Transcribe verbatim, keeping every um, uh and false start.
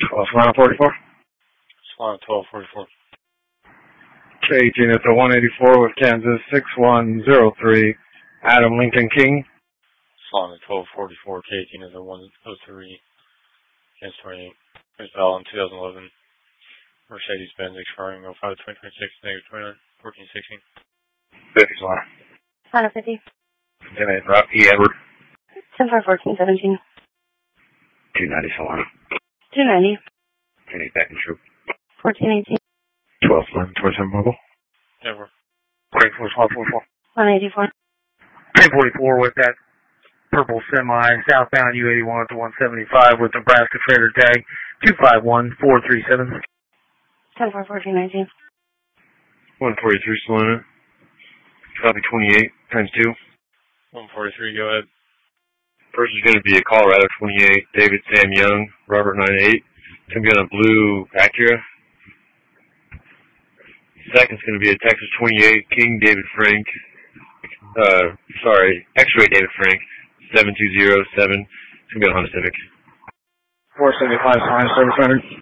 Solana forty-four. Solana twelve forty-four. K eighteen at the one eighty-four with Kansas six one zero three. Adam Lincoln King. Solana twelve forty-four. K eighteen at the one oh three. Kansas twenty-eight. Chris Allen two thousand eleven. Mercedes-Benz expiring oh five twenty twenty-six. Negative twenty-nine. fourteen sixteen. fifty Solana. Solana fifty. ten eight E. Edward. ten four fourteen seventeen. two ninety Solana. two ninety. ten eight Back and Troop. fourteen eighteen. twelve eleven twenty-seven Mobile. Edward. Great four twelve forty-four. one eighty-four. ten forty-four with that purple semi southbound U eighty-one to one seventy-five with Nebraska trailer tag two five one four three seven. ten four fourteen nineteen. one forty-three Solana. Copy twenty-eight times two. one forty-three, go ahead. First is going to be a Colorado twenty-eight, David Sam Young, Robert ninety-eight. It's going to be on a blue Acura. Second's going to be a Texas twenty-eight, King David Frank. Uh, sorry, X-Ray David Frank, seven two zero seven. It's going to be on a Honda Civic. four seventy-five, Honda Service Center.